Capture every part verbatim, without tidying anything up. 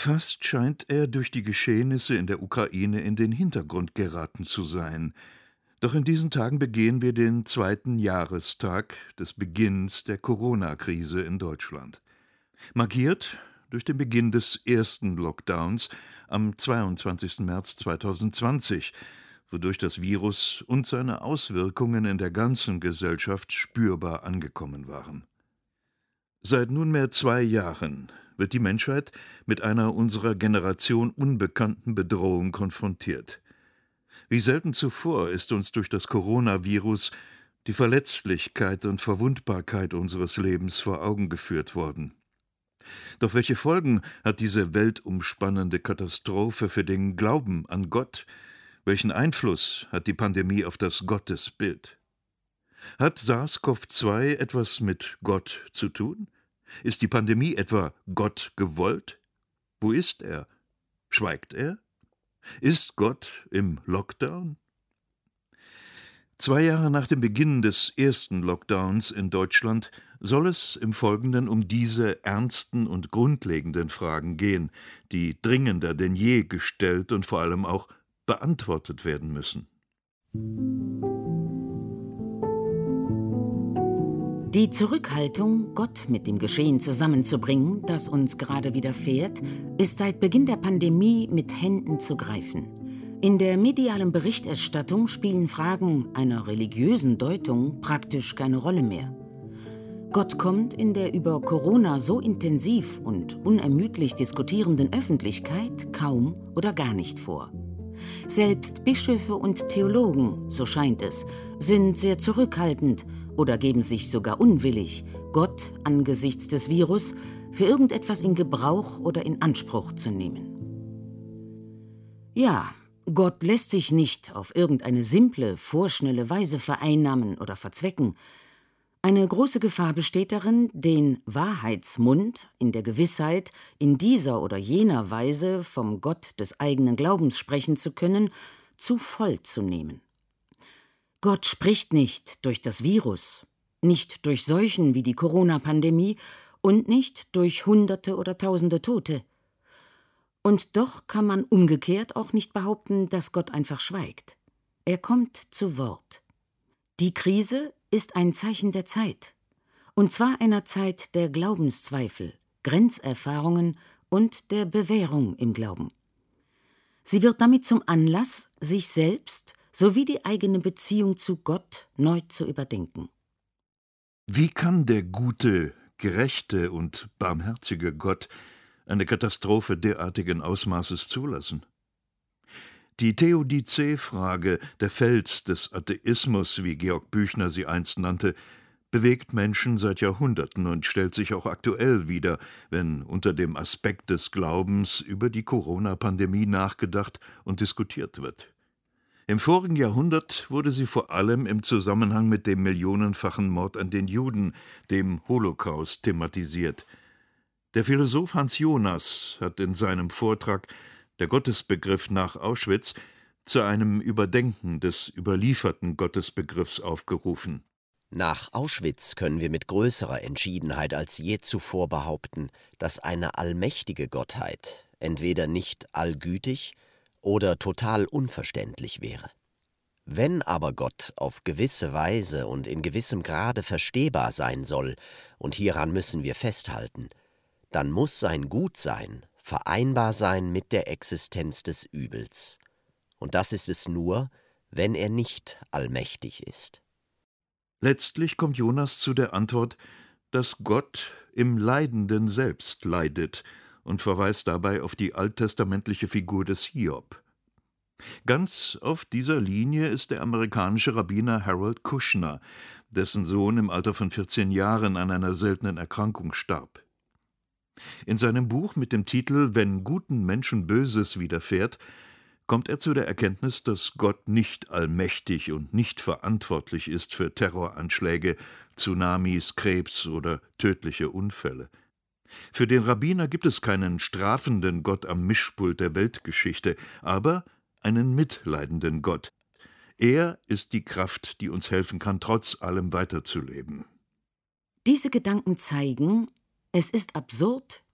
Fast scheint er durch die Geschehnisse in der Ukraine in den Hintergrund geraten zu sein. Doch in diesen Tagen begehen wir den zweiten Jahrestag des Beginns der Corona-Krise in Deutschland. Markiert durch den Beginn des ersten Lockdowns am zweiundzwanzigsten März zweitausendzwanzig, wodurch das Virus und seine Auswirkungen in der ganzen Gesellschaft spürbar angekommen waren. Seit nunmehr zwei Jahren wird die Menschheit mit einer unserer Generation unbekannten Bedrohung konfrontiert. Wie selten zuvor ist uns durch das Coronavirus die Verletzlichkeit und Verwundbarkeit unseres Lebens vor Augen geführt worden. Doch welche Folgen hat diese weltumspannende Katastrophe für den Glauben an Gott? Welchen Einfluss hat die Pandemie auf das Gottesbild? Hat SARS-CoV zwei etwas mit Gott zu tun? Ist die Pandemie etwa Gott gewollt? Wo ist er? Schweigt er? Ist Gott im Lockdown? Zwei Jahre nach dem Beginn des ersten Lockdowns in Deutschland soll es im Folgenden um diese ernsten und grundlegenden Fragen gehen, die dringender denn je gestellt und vor allem auch beantwortet werden müssen. Die Zurückhaltung, Gott mit dem Geschehen zusammenzubringen, das uns gerade widerfährt, ist seit Beginn der Pandemie mit Händen zu greifen. In der medialen Berichterstattung spielen Fragen einer religiösen Deutung praktisch keine Rolle mehr. Gott kommt in der über Corona so intensiv und unermüdlich diskutierenden Öffentlichkeit kaum oder gar nicht vor. Selbst Bischöfe und Theologen, so scheint es, sind sehr zurückhaltend oder geben sich sogar unwillig, Gott angesichts des Virus für irgendetwas in Gebrauch oder in Anspruch zu nehmen. Ja, Gott lässt sich nicht auf irgendeine simple, vorschnelle Weise vereinnahmen oder verzwecken. Eine große Gefahr besteht darin, den Wahrheitsmund in der Gewissheit, in dieser oder jener Weise vom Gott des eigenen Glaubens sprechen zu können, zu voll zu nehmen. Gott spricht nicht durch das Virus, nicht durch Seuchen wie die Corona-Pandemie und nicht durch Hunderte oder Tausende Tote. Und doch kann man umgekehrt auch nicht behaupten, dass Gott einfach schweigt. Er kommt zu Wort. Die Krise ist ein Zeichen der Zeit, und zwar einer Zeit der Glaubenszweifel, Grenzerfahrungen und der Bewährung im Glauben. Sie wird damit zum Anlass, sich selbst sowie die eigene Beziehung zu Gott neu zu überdenken. Wie kann der gute, gerechte und barmherzige Gott eine Katastrophe derartigen Ausmaßes zulassen? Die Theodizee-Frage, der Fels des Atheismus, wie Georg Büchner sie einst nannte, bewegt Menschen seit Jahrhunderten und stellt sich auch aktuell wieder, wenn unter dem Aspekt des Glaubens über die Corona-Pandemie nachgedacht und diskutiert wird. Im vorigen Jahrhundert wurde sie vor allem im Zusammenhang mit dem millionenfachen Mord an den Juden, dem Holocaust, thematisiert. Der Philosoph Hans Jonas hat in seinem Vortrag »Der Gottesbegriff nach Auschwitz« zu einem Überdenken des überlieferten Gottesbegriffs aufgerufen. Nach Auschwitz können wir mit größerer Entschiedenheit als je zuvor behaupten, dass eine allmächtige Gottheit entweder nicht allgütig oder total unverständlich wäre. Wenn aber Gott auf gewisse Weise und in gewissem Grade verstehbar sein soll, und hieran müssen wir festhalten, dann muss sein Gutsein vereinbar sein mit der Existenz des Übels. Und das ist es nur, wenn er nicht allmächtig ist. Letztlich kommt Jonas zu der Antwort, dass Gott im Leidenden selbst leidet und verweist dabei auf die alttestamentliche Figur des Hiob. Ganz auf dieser Linie ist der amerikanische Rabbiner Harold Kushner, dessen Sohn im Alter von vierzehn Jahren an einer seltenen Erkrankung starb. In seinem Buch mit dem Titel »Wenn guten Menschen Böses widerfährt« kommt er zu der Erkenntnis, dass Gott nicht allmächtig und nicht verantwortlich ist für Terroranschläge, Tsunamis, Krebs oder tödliche Unfälle. Für den Rabbiner gibt es keinen strafenden Gott am Mischpult der Weltgeschichte, aber einen mitleidenden Gott. Er ist die Kraft, die uns helfen kann, trotz allem weiterzuleben. Diese Gedanken zeigen, es ist absurd,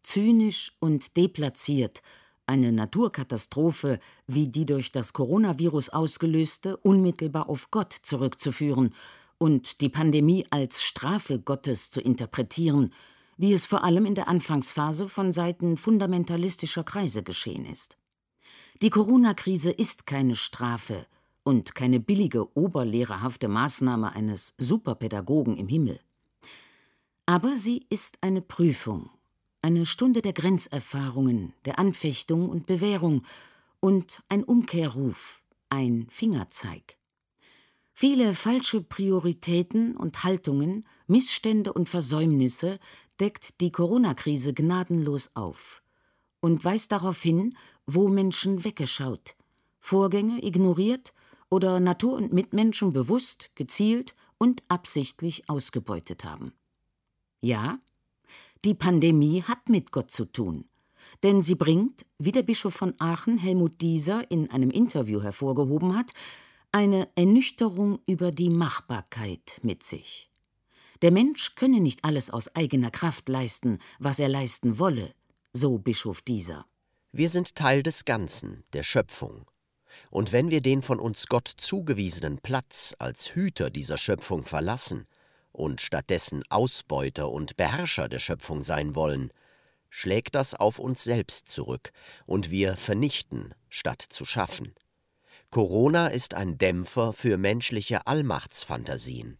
zynisch und deplatziert, eine Naturkatastrophe wie die durch das Coronavirus ausgelöste unmittelbar auf Gott zurückzuführen und die Pandemie als Strafe Gottes zu interpretieren, wie es vor allem in der Anfangsphase von Seiten fundamentalistischer Kreise geschehen ist. Die Corona-Krise ist keine Strafe und keine billige, oberlehrerhafte Maßnahme eines Superpädagogen im Himmel. Aber sie ist eine Prüfung, eine Stunde der Grenzerfahrungen, der Anfechtung und Bewährung und ein Umkehrruf, ein Fingerzeig. Viele falsche Prioritäten und Haltungen, Missstände und Versäumnisse deckt die Corona-Krise gnadenlos auf und weist darauf hin, wo Menschen weggeschaut, Vorgänge ignoriert oder Natur und Mitmenschen bewusst, gezielt und absichtlich ausgebeutet haben. Ja, die Pandemie hat mit Gott zu tun, denn sie bringt, wie der Bischof von Aachen Helmut Dieser in einem Interview hervorgehoben hat, eine Ernüchterung über die Machbarkeit mit sich. Der Mensch könne nicht alles aus eigener Kraft leisten, was er leisten wolle, so Bischof Dieser. Wir sind Teil des Ganzen, der Schöpfung. Und wenn wir den von uns Gott zugewiesenen Platz als Hüter dieser Schöpfung verlassen und stattdessen Ausbeuter und Beherrscher der Schöpfung sein wollen, schlägt das auf uns selbst zurück und wir vernichten, statt zu schaffen. Corona ist ein Dämpfer für menschliche Allmachtsfantasien.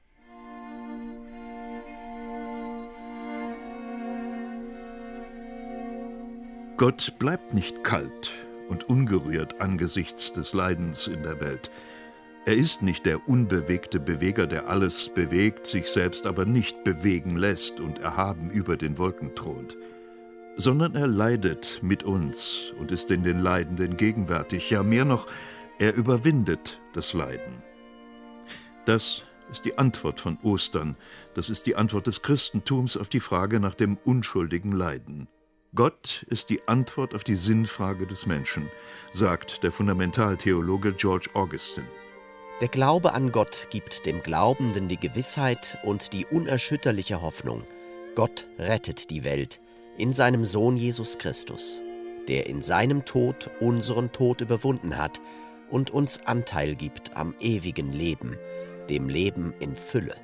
Gott bleibt nicht kalt und ungerührt angesichts des Leidens in der Welt. Er ist nicht der unbewegte Beweger, der alles bewegt, sich selbst aber nicht bewegen lässt und erhaben über den Wolken thront, sondern er leidet mit uns und ist in den Leidenden gegenwärtig, ja mehr noch, er überwindet das Leiden. Das ist die Antwort von Ostern, das ist die Antwort des Christentums auf die Frage nach dem unschuldigen Leiden. Gott ist die Antwort auf die Sinnfrage des Menschen, sagt der Fundamentaltheologe George Augustine. Der Glaube an Gott gibt dem Glaubenden die Gewissheit und die unerschütterliche Hoffnung. Gott rettet die Welt in seinem Sohn Jesus Christus, der in seinem Tod unseren Tod überwunden hat und uns Anteil gibt am ewigen Leben, dem Leben in Fülle.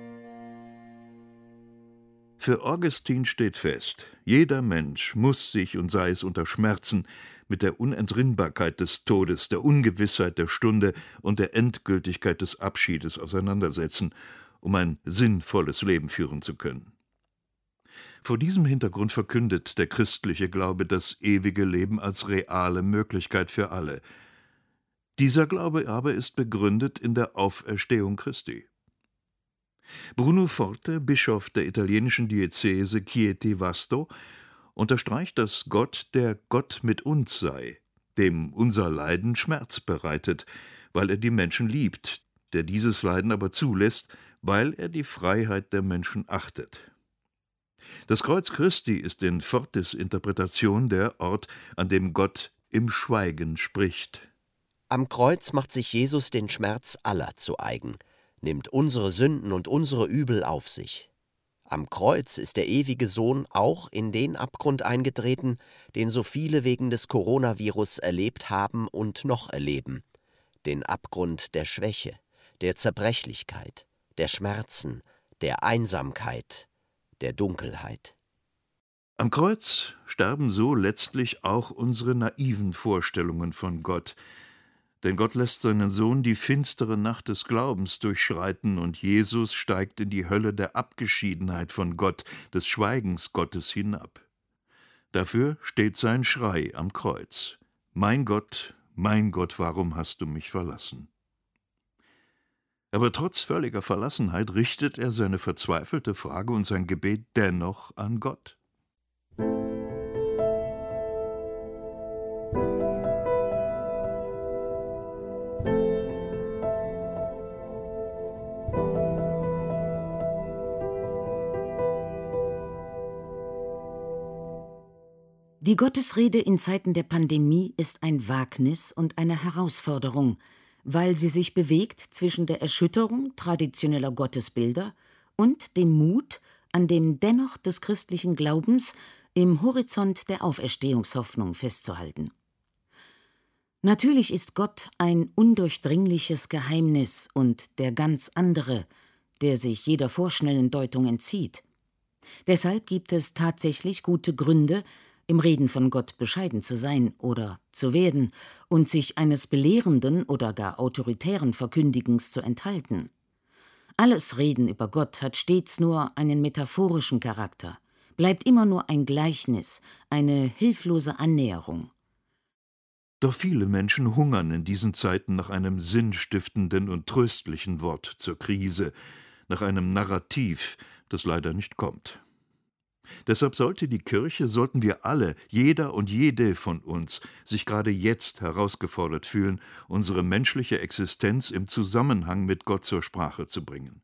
Für Augustin steht fest, jeder Mensch muss sich, und sei es unter Schmerzen, mit der Unentrinnbarkeit des Todes, der Ungewissheit der Stunde und der Endgültigkeit des Abschiedes auseinandersetzen, um ein sinnvolles Leben führen zu können. Vor diesem Hintergrund verkündet der christliche Glaube das ewige Leben als reale Möglichkeit für alle. Dieser Glaube aber ist begründet in der Auferstehung Christi. Bruno Forte, Bischof der italienischen Diözese Chieti-Vasto, unterstreicht, dass Gott der Gott mit uns sei, dem unser Leiden Schmerz bereitet, weil er die Menschen liebt, der dieses Leiden aber zulässt, weil er die Freiheit der Menschen achtet. Das Kreuz Christi ist in Fortes Interpretation der Ort, an dem Gott im Schweigen spricht. Am Kreuz macht sich Jesus den Schmerz aller zu eigen, nimmt unsere Sünden und unsere Übel auf sich. Am Kreuz ist der ewige Sohn auch in den Abgrund eingetreten, den so viele wegen des Coronavirus erlebt haben und noch erleben. Den Abgrund der Schwäche, der Zerbrechlichkeit, der Schmerzen, der Einsamkeit, der Dunkelheit. Am Kreuz sterben so letztlich auch unsere naiven Vorstellungen von Gott, denn Gott lässt seinen Sohn die finstere Nacht des Glaubens durchschreiten und Jesus steigt in die Hölle der Abgeschiedenheit von Gott, des Schweigens Gottes hinab. Dafür steht sein Schrei am Kreuz: »Mein Gott, mein Gott, warum hast du mich verlassen?« Aber trotz völliger Verlassenheit richtet er seine verzweifelte Frage und sein Gebet dennoch an Gott. Die Gottesrede in Zeiten der Pandemie ist ein Wagnis und eine Herausforderung, weil sie sich bewegt zwischen der Erschütterung traditioneller Gottesbilder und dem Mut, an dem dennoch des christlichen Glaubens im Horizont der Auferstehungshoffnung festzuhalten. Natürlich ist Gott ein undurchdringliches Geheimnis und der ganz andere, der sich jeder vorschnellen Deutung entzieht. Deshalb gibt es tatsächlich gute Gründe, im Reden von Gott bescheiden zu sein oder zu werden und sich eines belehrenden oder gar autoritären Verkündigens zu enthalten. Alles Reden über Gott hat stets nur einen metaphorischen Charakter, bleibt immer nur ein Gleichnis, eine hilflose Annäherung. Doch viele Menschen hungern in diesen Zeiten nach einem sinnstiftenden und tröstlichen Wort zur Krise, nach einem Narrativ, das leider nicht kommt. Deshalb sollte die Kirche, sollten wir alle, jeder und jede von uns, sich gerade jetzt herausgefordert fühlen, unsere menschliche Existenz im Zusammenhang mit Gott zur Sprache zu bringen.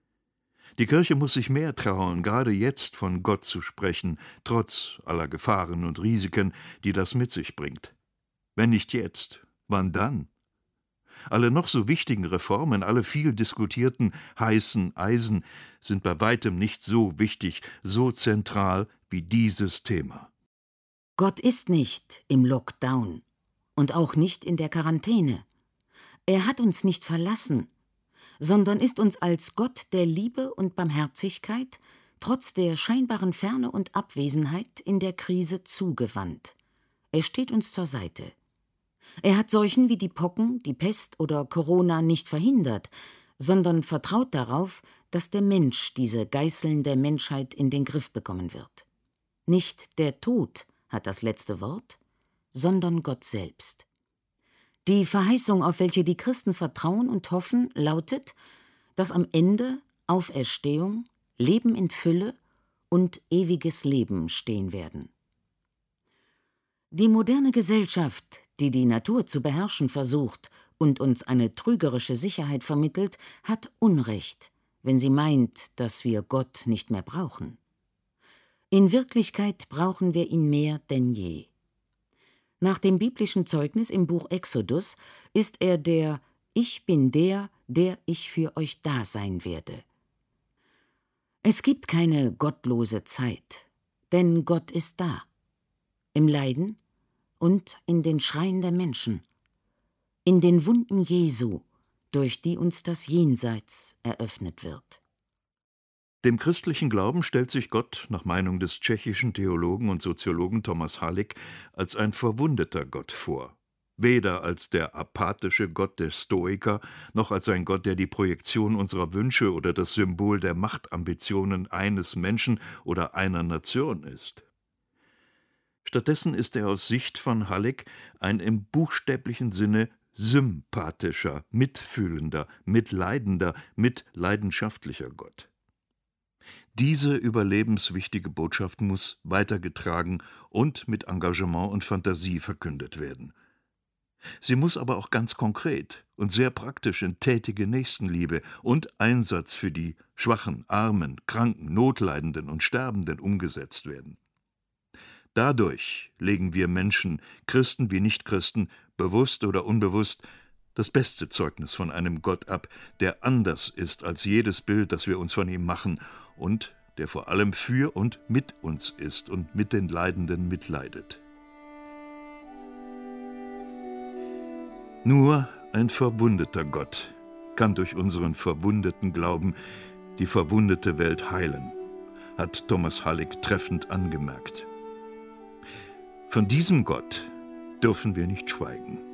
Die Kirche muss sich mehr trauen, gerade jetzt von Gott zu sprechen, trotz aller Gefahren und Risiken, die das mit sich bringt. Wenn nicht jetzt, wann dann? Alle noch so wichtigen Reformen, alle viel diskutierten heißen Eisen sind bei weitem nicht so wichtig, so zentral wie dieses Thema. Gott ist nicht im Lockdown und auch nicht in der Quarantäne. Er hat uns nicht verlassen, sondern ist uns als Gott der Liebe und Barmherzigkeit trotz der scheinbaren Ferne und Abwesenheit in der Krise zugewandt. Er steht uns zur Seite. Er hat Seuchen wie die Pocken, die Pest oder Corona nicht verhindert, sondern vertraut darauf, dass der Mensch diese Geißeln der Menschheit in den Griff bekommen wird. Nicht der Tod hat das letzte Wort, sondern Gott selbst. Die Verheißung, auf welche die Christen vertrauen und hoffen, lautet, dass am Ende Auferstehung, Leben in Fülle und ewiges Leben stehen werden. Die moderne Gesellschaft, die die Natur zu beherrschen versucht und uns eine trügerische Sicherheit vermittelt, hat Unrecht, wenn sie meint, dass wir Gott nicht mehr brauchen. In Wirklichkeit brauchen wir ihn mehr denn je. Nach dem biblischen Zeugnis im Buch Exodus ist er der »Ich bin der, der ich für euch da sein werde«. Es gibt keine gottlose Zeit, denn Gott ist da, im Leiden und in den Schreien der Menschen, in den Wunden Jesu, durch die uns das Jenseits eröffnet wird. Dem christlichen Glauben stellt sich Gott, nach Meinung des tschechischen Theologen und Soziologen Thomas Halík, als ein verwundeter Gott vor. Weder als der apathische Gott der Stoiker, noch als ein Gott, der die Projektion unserer Wünsche oder das Symbol der Machtambitionen eines Menschen oder einer Nation ist. Stattdessen ist er aus Sicht von Halík ein im buchstäblichen Sinne sympathischer, mitfühlender, mitleidender, mitleidenschaftlicher Gott. Diese überlebenswichtige Botschaft muss weitergetragen und mit Engagement und Fantasie verkündet werden. Sie muss aber auch ganz konkret und sehr praktisch in tätige Nächstenliebe und Einsatz für die Schwachen, Armen, Kranken, Notleidenden und Sterbenden umgesetzt werden. Dadurch legen wir Menschen, Christen wie Nichtchristen, bewusst oder unbewusst, das beste Zeugnis von einem Gott ab, der anders ist als jedes Bild, das wir uns von ihm machen und der vor allem für und mit uns ist und mit den Leidenden mitleidet. Nur ein verwundeter Gott kann durch unseren verwundeten Glauben die verwundete Welt heilen, hat Thomas Halík treffend angemerkt. Von diesem Gott dürfen wir nicht schweigen.